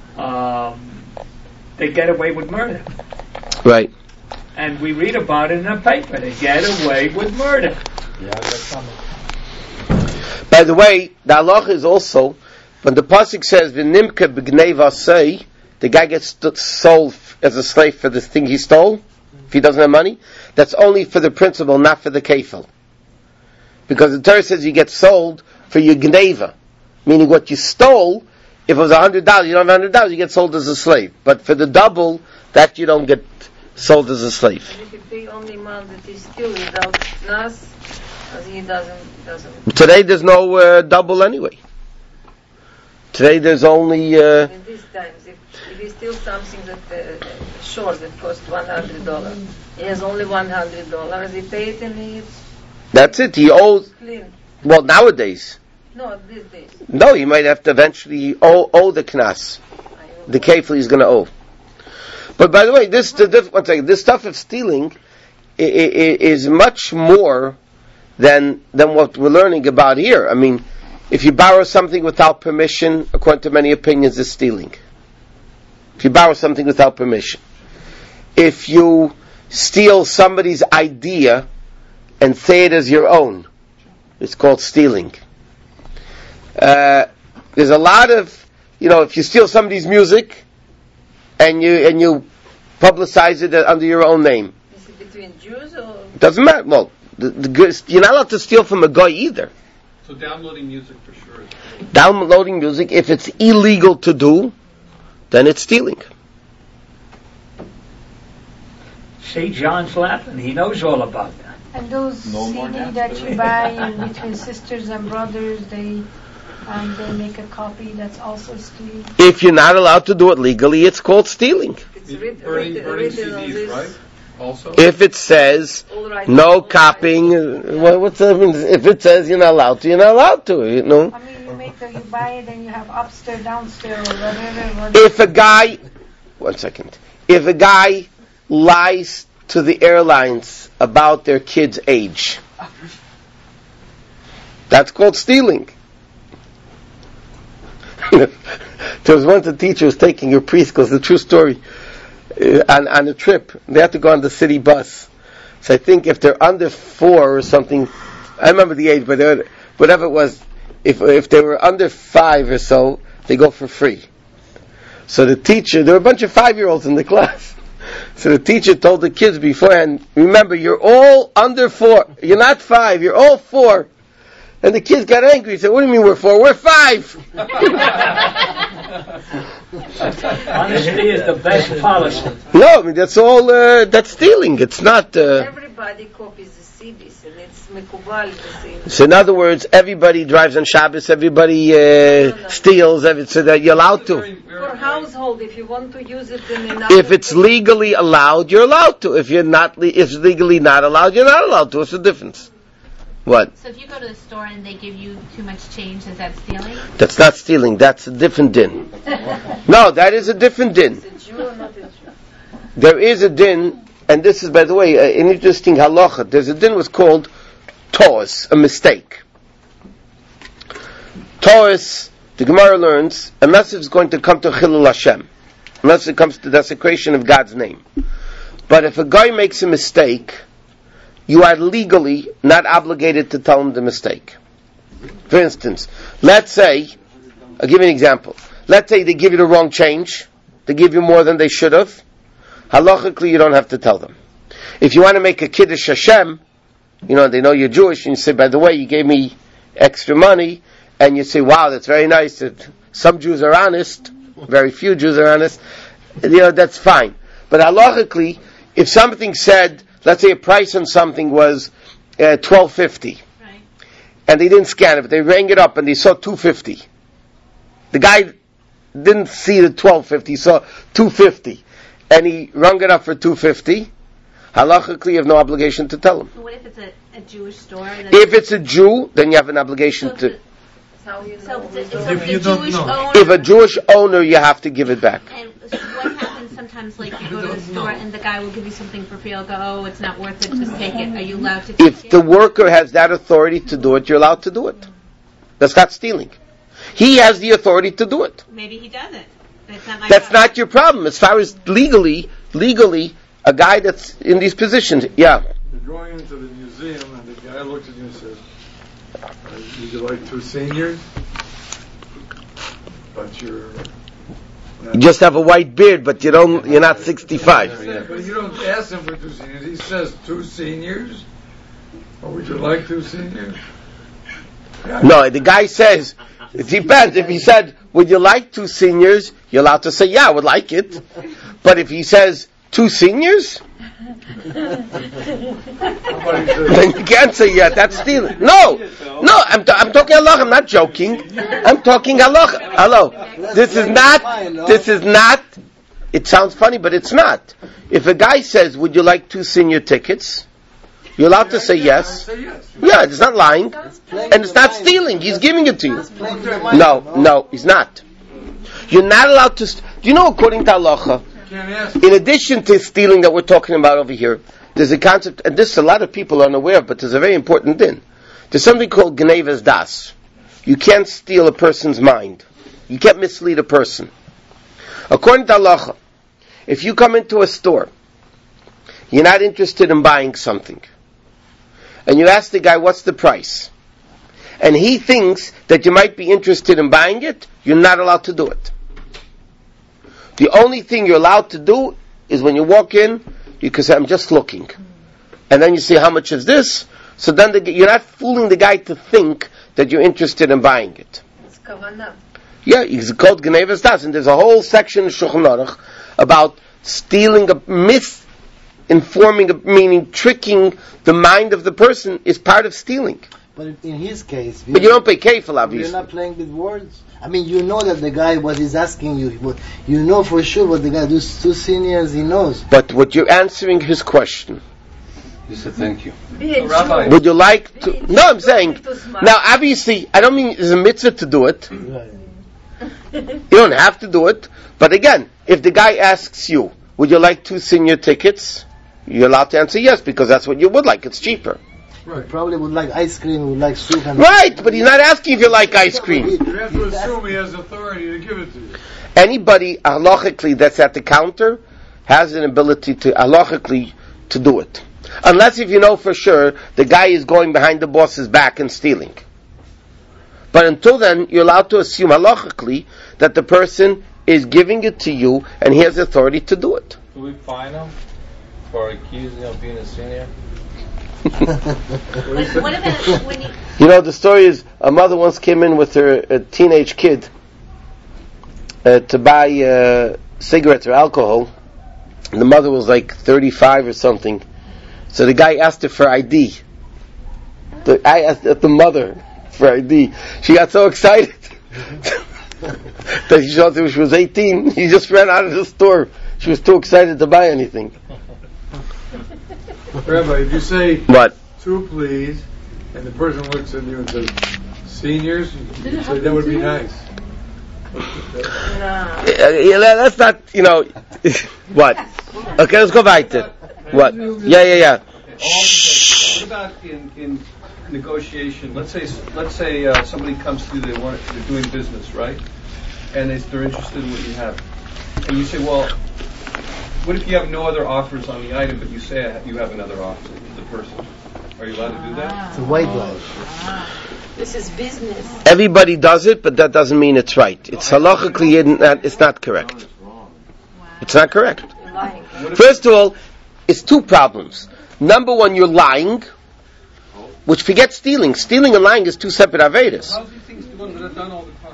They get away with murder. Right. And we read about it in the paper. They get away with murder. Yeah, that's something. By the way, the halacha is also, when the pasuk says, "V'nimka b'gneva say," the guy gets sold as a slave for this thing he stole, if he doesn't have money, that's only for the principal, not for the kefil. Because the Torah says you get sold for your gneva, meaning what you stole, if it was $100, you don't have $100, you get sold as a slave. But for the double, that you don't get sold as a slave. And if you pay only amount that is still without knas, as he doesn't. Today there's no double anyway. Today there's only... In these times, if he steals something that short that costs $100, he has only $100, he pay it and it's... That's it, he owes... Clean. Well, nowadays. No, these days. No, he might have to eventually owe the knas. The kefil he's going to owe. But by the way, this stuff of stealing is much more than what we're learning about here. I mean, if you borrow something without permission, according to many opinions, it's stealing. If you borrow something without permission. If you steal somebody's idea and say it as your own, it's called stealing. There's a lot of, if you steal somebody's music and you publicize it under your own name. Is it between Jews or? It doesn't matter. Well, you're not allowed to steal from a guy either. So downloading music for sure. Downloading music, if it's illegal to do, then it's stealing. See, John's laughing. He knows all about that. And those CD that you buy in between sisters and brothers, they make a copy, that's also stealing. If you're not allowed to do it legally, it's called stealing. It's burning CDs, right? Also? If it says no copying, what's that mean? If it says you're not allowed to, you're not allowed to. I mean, you buy it and you have upstairs, downstairs, or whatever. If a guy lies to the airlines about their kid's age, that's called stealing. There was once a teacher who was taking her preschool, it's a true story, on a trip. They had to go on the city bus. So I think if they're under 4 or something, I remember the age, but whatever it was, if they were under 5 or so, they go for free. So the teacher, there were a bunch of 5-year-olds in the class. So the teacher told the kids beforehand, remember, you're all under 4. You're not 5, you're all 4. And the kids got angry. He said, what do you mean we're 4? We're 5! Honesty is the best policy. No, I mean, that's all, that's stealing. It's not... Everybody copies the CDs, and it's mekubal to see. So in other words, everybody drives on Shabbos, everybody steals, so that you're allowed to. For household told if you want to use it in another... If it's legally allowed, you're allowed to. If it's legally not allowed, you're not allowed to. What's the difference? What? So if you go to the store and they give you too much change, is that stealing? That's not stealing. That's a different din. No, that is a different din. There is a din, and this is, by the way, an interesting halacha. There's a din was called to'os, a mistake. To'os, the Gemara learns, a message is going to come to Chilul Hashem, unless it comes to desecration of God's name. But if a guy makes a mistake, you are legally not obligated to tell him the mistake. For instance, let's say, I'll give you an example. Let's say they give you the wrong change, they give you more than they should have. Halachically, you don't have to tell them. If you want to make a Kiddush Hashem, they know you're Jewish, and you say, by the way, you gave me extra money, and you say, wow, that's very nice. Some Jews are honest, very few Jews are honest. That's fine. But halachically, if something said, let's say a price on something was $12.50, right, and they didn't scan it, but they rang it up and they saw $2.50. The guy didn't see the $12.50, he saw $2.50, and he rung it up for $2.50. Halachically, you have no obligation to tell him. But what if it's a Jewish store? If it's a Jew, then you have an obligation to. If a Jewish owner, you have to give it back. And what happens sometimes, like you go to the store and the guy will give you something for free, you'll go, oh, it's not worth it, just take it. Are you allowed to take it? If the worker has that authority to do it, you're allowed to do it. That's not stealing. He has the authority to do it. Maybe he doesn't. That's not your problem. As far as legally, a guy that's in these positions, yeah. You're going into the museum and the guy looks at you and says, would you like 2 seniors? But you just have a white beard, but you're not 65. But you don't ask him for 2 seniors. He says 2 seniors? Or would you like 2 seniors? No, the guy says, it depends. If he said, would you like 2 seniors? You're allowed to say, yeah, I would like it. But if he says, 2 seniors? Then you can't say yeah, that's stealing. No, I'm talking halacha, I'm not joking. I'm talking halacha. Hello. This is not, it sounds funny, but it's not. If a guy says, would you like 2 senior tickets? You're allowed to say yes. Yeah, it's not lying. And it's not stealing. He's giving it to you. No, he's not. You're not allowed to, according to halacha, in addition to stealing that we're talking about over here, there's a concept, and this a lot of people are unaware of, but there's a very important din. There's something called Gnevas Das. You can't steal a person's mind. You can't mislead a person. According to halacha, if you come into a store, you're not interested in buying something, and you ask the guy, what's the price? And he thinks that you might be interested in buying it, you're not allowed to do it. The only thing you're allowed to do is when you walk in, you can say, I'm just looking. And then you say, how much is this? So then you're not fooling the guy to think that you're interested in buying it. It's kavanah. Yeah, it's called Gnevas Das. And there's a whole section in Shulchan Aruch about stealing, misinforming, meaning tricking the mind of the person is part of stealing. But in his case... But you don't pay kefil, obviously. You're not playing with words. I mean, you know that the guy, what he's asking you, you know for sure what the guy does. 2 seniors, he knows. But what you're answering his question. He said thank you. Rabbi. Would you like to... No, I'm saying... Now, obviously, I don't mean there's a mitzvah to do it. You don't have to do it. But again, if the guy asks you, would you like 2 senior tickets? You're allowed to answer yes, because that's what you would like. It's cheaper. Right. Probably would like ice cream, would like soup. Right, but he's not asking if you like ice cream. You have to assume he has authority to give it to you. Anybody, halachically, that's at the counter, has an ability to, halachically, to do it. Unless if you know for sure, the guy is going behind the boss's back and stealing. But until then, you're allowed to assume, halachically, that the person is giving it to you, and he has authority to do it. Do we fine him for accusing him of being a senior? What about when the story is a mother once came in with her teenage kid to buy cigarettes or alcohol, and the mother was like 35 or something. So the guy asked her for ID. I asked the mother for ID. She got so excited. that she showed when she was 18. He just ran out of the store. She was too excited to buy anything. Rabbi, if you say What? 2, please, and the person looks at you and says, seniors, you say that would be nice. That's not, what? Okay, let's go weiter. What? Yeah. What about in negotiation? Let's say somebody comes to you, they're doing business, right? And they're interested in what you have. And you say, well, what if you have no other offers on the item, but you say you have another offer to the person? Are you allowed to do that? It's a white lie. This is business. Everybody does it, but that doesn't mean it's right. It's halachically, it's not correct. It's not correct. First of all, it's 2 problems. Number 1, you're lying, which forget stealing. Stealing and lying is 2 separate avedas. How's these things done all the time?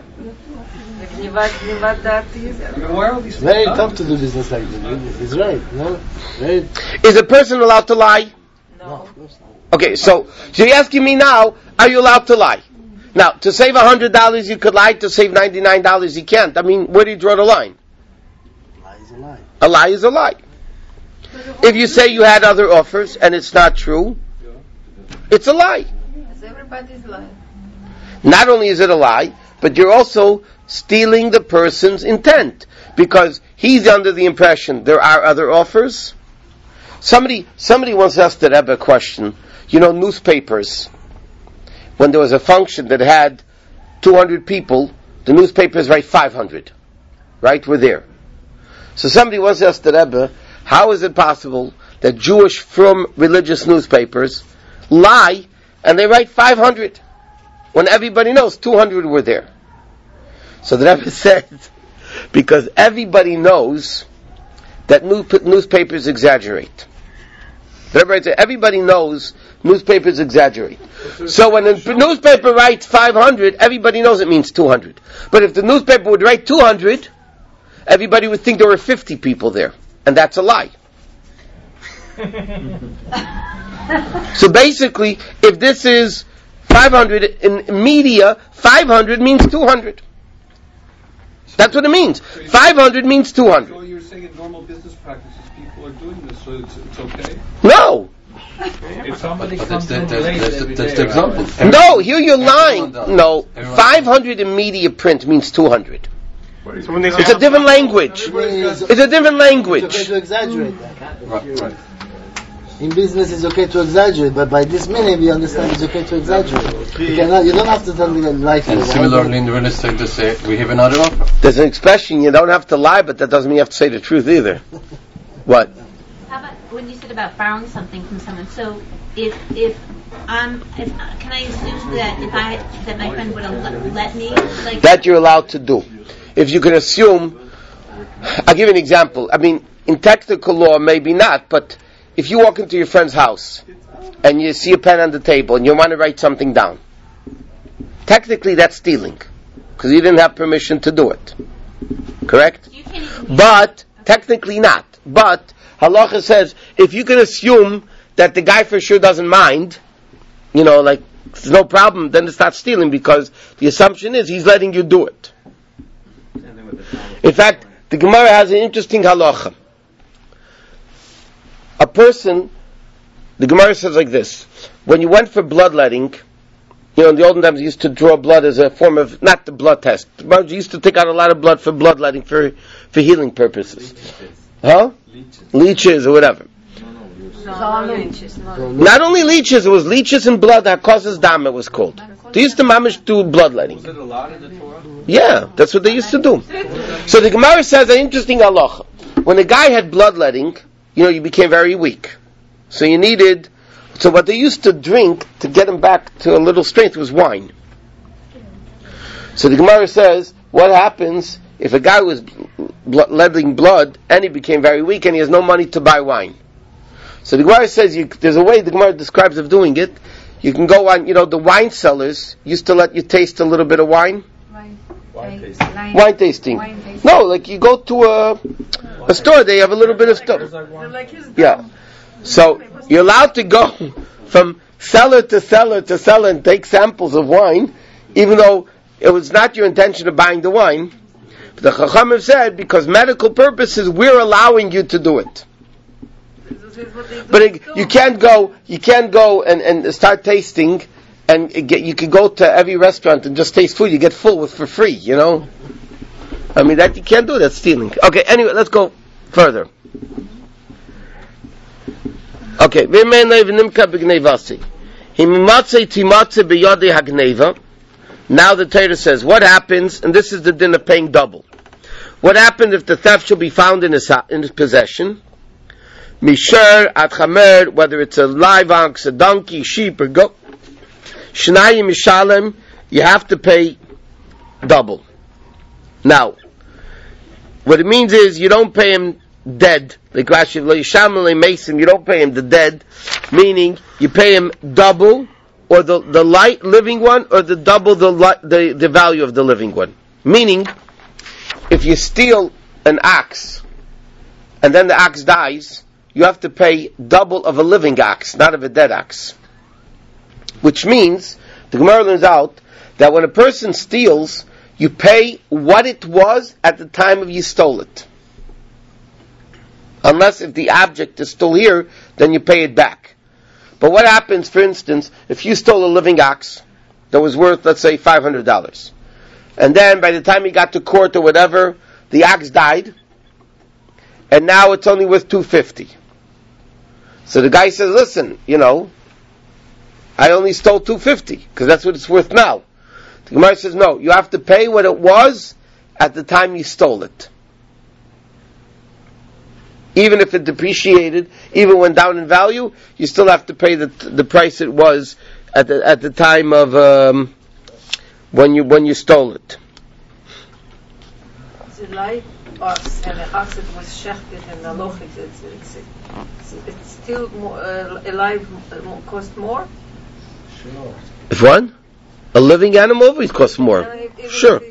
Why are these very tough to do business like this. It's right, no? Very. Is a person allowed to lie? No, of course not. Okay, so you're asking me now, are you allowed to lie? Now, to save $100 you could lie, to save $99 you can't. I mean, where do you draw the line? A lie is a lie. A lie is a lie. If you say you had other offers and it's not true, it's a lie. Everybody's lying. Not only is it a lie, but you're also stealing the person's intent, because he's under the impression there are other offers. Somebody once asked the Rebbe a question. Newspapers, when there was a function that had 200 people, the newspapers write 500. Right? We're there. So somebody once asked the Rebbe, how is it possible that Jewish from religious newspapers lie and they write 500 when everybody knows 200 were there? So the Rebbe said, because everybody knows that newspapers exaggerate. The Rebbe said, everybody knows newspapers exaggerate. So when a newspaper writes 500, everybody knows it means 200. But if the newspaper would write 200, everybody would think there were 50 people there. And that's a lie. So basically, if this is 500 in media, 500 means 200. That's what it means. 500 means 200. So you're saying in normal business practices, people are doing this, so it's okay? No. If somebody That's comes in late every the day, example. No, here you're lying. No, 500 in media print means 200. So when they say It's a different language. It's a different language. It's okay to exaggerate that. Right. In business, it's okay to exaggerate, but by this minute, we understand it's okay to exaggerate. You don't have to tell me that lie. And similarly, in the real estate, they say, we have another offer. There's an expression, you don't have to lie, but that doesn't mean you have to say the truth either. What? How about when you said about borrowing something from someone? So if can I assume that my friend would have let me? That you're allowed to do. If you can assume, I'll give you an example. I mean, in technical law, maybe not, but if you walk into your friend's house and you see a pen on the table and you want to write something down, technically that's stealing, because you didn't have permission to do it. Correct? But technically not. But halacha says, if you can assume that the guy for sure doesn't mind, there's no problem, then it's not stealing, because the assumption is he's letting you do it. In fact, the Gemara has an interesting halacha. A person, the Gemara says like this: when you went for bloodletting, in the olden times you used to draw blood as a form of, not the blood test. You used to take out a lot of blood for bloodletting for healing purposes. Leeches or whatever. Not only leeches, it was leeches and blood that causes dam, it was called. They used to mamish do bloodletting. Was it allowed in the Torah? Yeah, that's what they used to do. So the Gemara says an interesting halacha. When a guy had bloodletting, you became very weak. So what they used to drink to get him back to a little strength was wine. So the Gemara says, what happens if a guy was letting blood and he became very weak and he has no money to buy wine? So the Gemara says, there's a way the Gemara describes of doing it. You can go on, the wine sellers used to let you taste a little bit of wine. Wine tasting. No, like you go to a store, they have a little bit of stuff. Yeah. So you're allowed to go from cellar to cellar to cellar and take samples of wine, even though it was not your intention of buying the wine. But the Chachamim said, because medical purposes, we're allowing you to do it. But you can't go and start tasting, and you can go to every restaurant and just taste food. You get full for free, you know. I mean, that you can't do. That's stealing. Okay, anyway, let's go further. Okay, now the Torah says, what happens, and this is the din of paying double. What happens if the theft shall be found in his possession? Mishar at chamer, whether it's a live ox, a donkey, sheep, or goat. Shnayim mishalem, you have to pay double. Now, what it means is you don't pay him dead. Like Rashi, you don't pay him the dead, meaning you pay him double, or the living one, or the double the value of the living one. Meaning, if you steal an ox, and then the ox dies, you have to pay double of a living ox, not of a dead ox. Which means, the Gemara learns out, that when a person steals, you pay what it was at the time of you stole it. Unless if the object is still here, then you pay it back. But what happens, for instance, if you stole a living ox that was worth, let's say, $500, and then by the time you got to court or whatever, the ox died, and now it's only worth $250. So the guy says, listen, I only stole $250, because that's what it's worth now. The Gemara says, no, you have to pay what it was at the time you stole it. Even if it depreciated, even went down in value, you still have to pay the price it was at the time of when you stole it. The live ox and the ox that was shechted and the lochik, it's still more, alive cost more? Sure. If what? A living animal always costs more. Sure.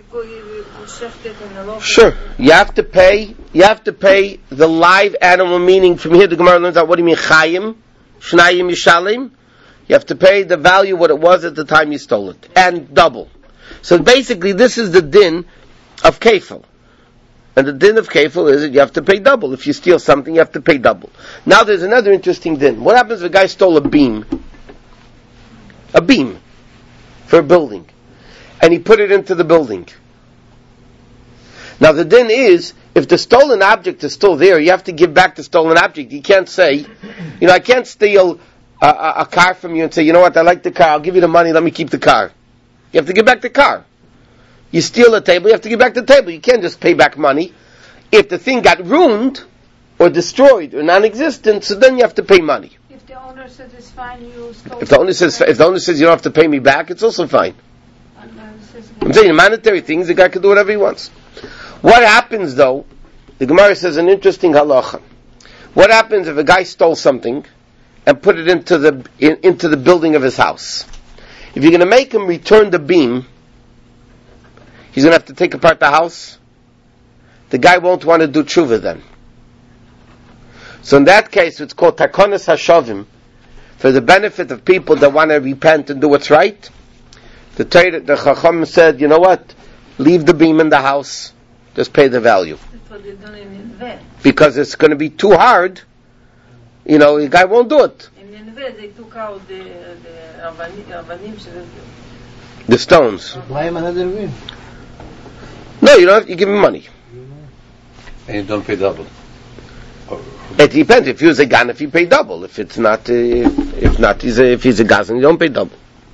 Sure. You have to pay the live animal, meaning from here the Gemara learns out, what do you mean chayim? Shnayim yishalim? You have to pay the value what it was at the time you stole it. And double. So basically this is the din of kefil. And the din of kefil is that you have to pay double. If you steal something, you have to pay double. Now there's another interesting din. What happens if a guy stole a beam? A beam. For a building. And he put it into the building. Now the din is, if the stolen object is still there, you have to give back the stolen object. You can't say, I can't steal a car from you and say, you know what, I like the car, I'll give you the money, let me keep the car. You have to give back the car. You steal a table, you have to give back the table. You can't just pay back money. If the thing got ruined, or destroyed, or non-existent, so then you have to pay money. If the owner says it's fine, you stole. If the owner says you don't have to pay me back, it's also fine. I'm saying monetary things, the guy can do whatever he wants. What happens though? The Gemara says an interesting halacha. What happens if a guy stole something and put it into the building of his house? If you're going to make him return the beam, he's going to have to take apart the house. The guy won't want to do tshuva then. So in that case, it's called takonas hashavim, for the benefit of people that want to repent and do what's right. The Chacham said, you know what? Leave the beam in the house. Just pay the value. That's what they're doing in Niveh. Because it's going to be too hard. The guy won't do it. In Niveh, they took out the avanim. The stones. Buy him another beam. No, you don't. You give him money. And you don't pay double. It depends. If he's a gan, if you pay double. If it's not, if he's a gazan, you don't pay double.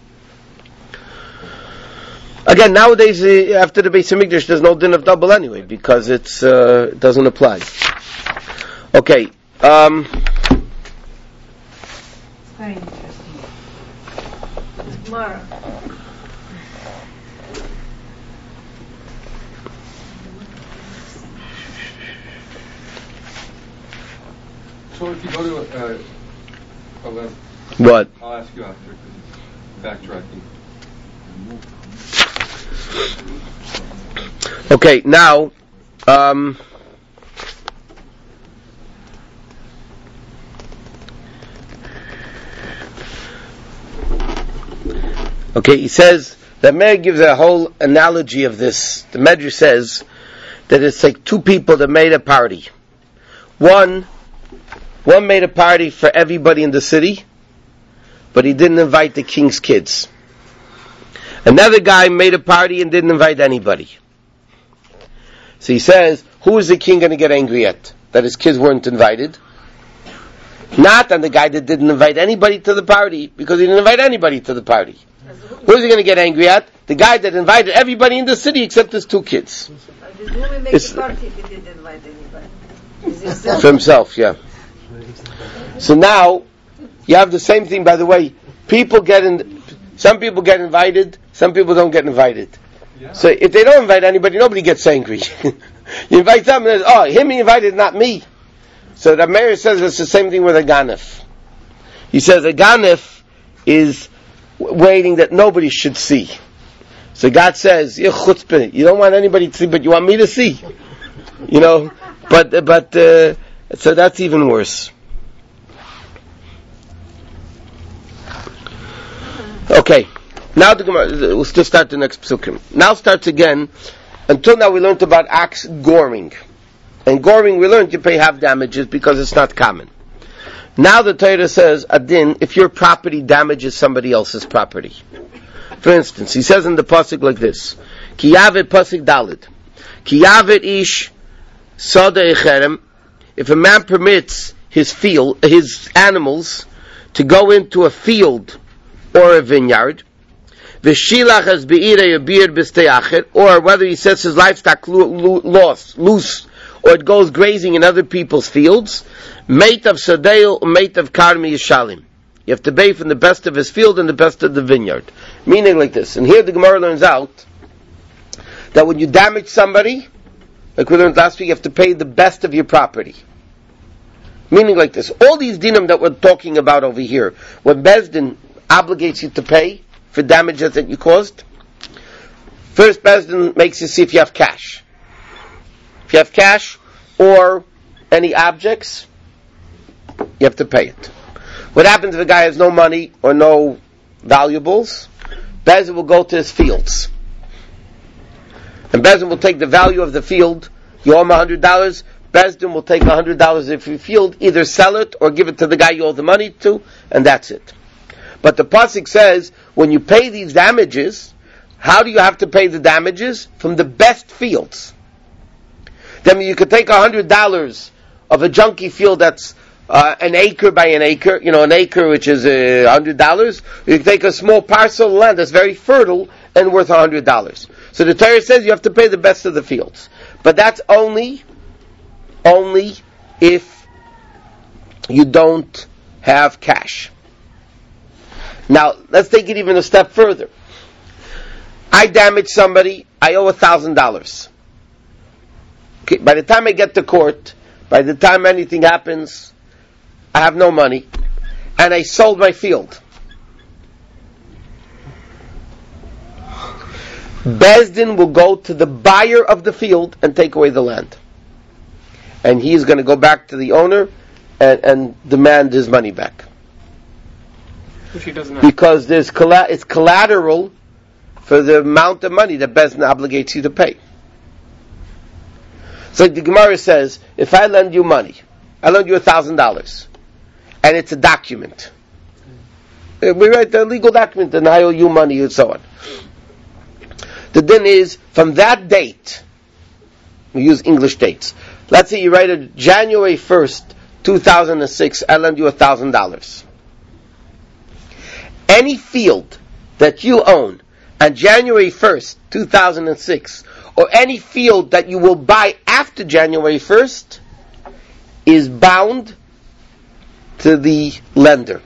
Again, nowadays, after the Beis Hamikdash, there's no din of double anyway, because it doesn't apply. Okay. Very interesting. Mara. So if you go to What? I'll ask you after, because backtracking. Okay, now, okay, he says, The Meir gives a whole analogy of this. The Medrash says that it's like two people that made a party. One made a party for everybody in the city, but he didn't invite the king's kids. Another guy made a party and didn't invite anybody. So he says, who is the king going to get angry at? That his kids weren't invited? Not on the guy that didn't invite anybody to the party, because he didn't invite anybody to the party. Who is he going to get angry at? The guy that invited everybody in the city except his two kids. Did Rumi make a party if he didn't invite anybody? For himself, yeah. So now, you have the same thing, by the way. Some people get invited, some people don't get invited. Yeah. So if they don't invite anybody, nobody gets angry. You invite them, and him he invited, not me. So the Meir says it's the same thing with a ganef. He says a ganef is waiting that nobody should see. So God says, you don't want anybody to see, but you want me to see. But so that's even worse. Okay, now we'll just start the next psukim. Now starts again. Until now we learned about axe goring. And goring we learned you pay half damages because it's not common. Now the Torah says, Adin, if your property damages somebody else's property. For instance, he says in the pasuk like this, Ki yavet pasuk dalid, Ki yavet ish sada echerem, if a man permits his animals to go into a field or a vineyard, v'shilach as be'irei abir b'steyacher, or whether he sets his livestock loose, or it goes grazing in other people's fields, mate of sadeo, mate of karmi yishalim. You have to pay from the best of his field and the best of the vineyard. Meaning like this. And here the Gemara learns out that when you damage somebody, like we learned last week, you have to pay the best of your property. Meaning like this. All these dinim that we're talking about over here, when Bezdin obligates you to pay for damages that you caused, first Bezdin makes you see if you have cash. If you have cash or any objects, you have to pay it. What happens if a guy has no money or no valuables? Bezdin will go to his fields. And Bezdin will take the value of the field. You owe him $100. Bezdin will take $100 of your field, either sell it or give it to the guy you owe the money to, and that's it. But the pasuk says, when you pay these damages, how do you have to pay the damages? From the best fields. Then you could take $100 of a junky field that's an acre by an acre, an acre which is $100. You can take a small parcel of land that's very fertile and worth $100. So the Torah says you have to pay the best of the fields. But that's only if you don't have cash. Now, let's take it even a step further. I damage somebody, I owe $1,000. Okay, by the time I get to court, by the time anything happens, I have no money, and I sold my field. Bezdin will go to the buyer of the field and take away the land. And he's going to go back to the owner and demand his money back. Which he doesn't have. Because it's collateral for the amount of money that Bezdin obligates you to pay. So the Gemara says, if I lend you money, I lend you $1,000, and it's a document. We write a legal document, and I owe you money, and so on. The din is, from that date, we use English dates. Let's say you write it January 1st, 2006, I lend you $1,000. Any field that you own on January 1st, 2006, or any field that you will buy after January 1st, is bound to the lender.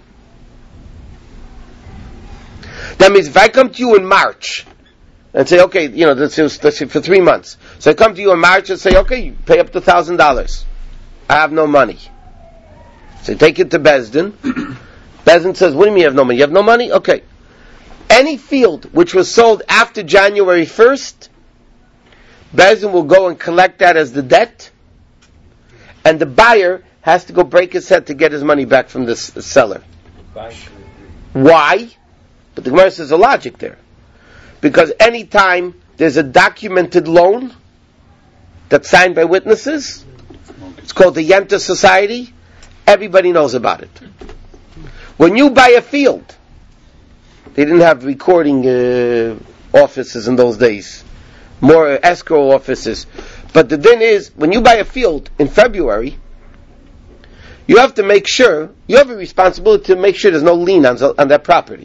That means if I come to you in March and say, okay, let's say for 3 months. So I come to you in March and say, okay, you pay up to $1,000. I have no money. So take it to Bezdin. Bezdin says, what do you mean you have no money? You have no money? Okay. Any field which was sold after January 1st, Bezdin will go and collect that as the debt, and the buyer has to go break his head to get his money back from the seller. Why? But the Gemara says a logic there. Because any time there's a documented loan that's signed by witnesses, it's called the Yenta Society, everybody knows about it. When you buy a field, they didn't have recording offices in those days, more escrow offices. But the din is, when you buy a field in February, you have to make sure, you have a responsibility to make sure there's no lien on that property.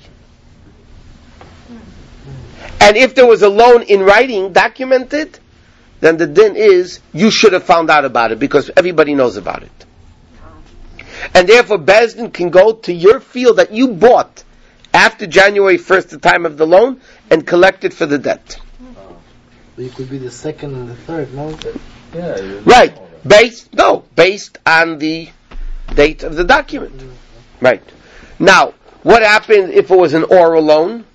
And if there was a loan in writing, documented, then the din is, you should have found out about it, because everybody knows about it. And therefore, Beis Din can go to your field that you bought after January 1st, the time of the loan, and collect it for the debt. But it could be the second and the third, no? Yeah. Right. Based on the date of the document. Right. Now, what happens if it was an oral loan?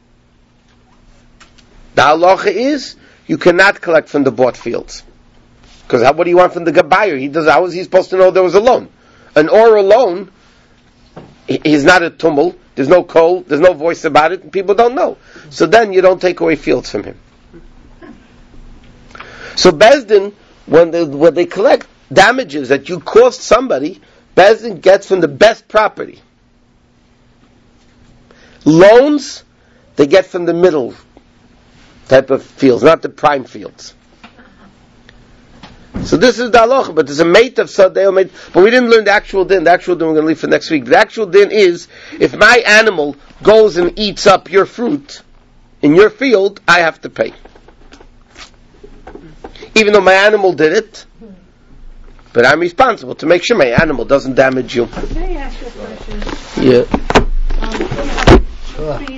The halacha is, you cannot collect from the bought fields. Because what do you want from the buyer? How is he supposed to know there was a loan? An oral loan, he's not a tumul, there's no call, there's no voice about it, and people don't know. So then you don't take away fields from him. So Beis Din, when they collect damages that you caused somebody, Beis Din gets from the best property. Loans, they get from the middle type of fields, not the prime fields. So this is the halacha, but there's a mate of sadeh, but we didn't learn the actual din. The actual din we're going to leave for next week. The actual din is, if my animal goes and eats up your fruit in your field, I have to pay. Even though my animal did it, but I'm responsible to make sure my animal doesn't damage you. Can I ask you a question? Yeah. Sure.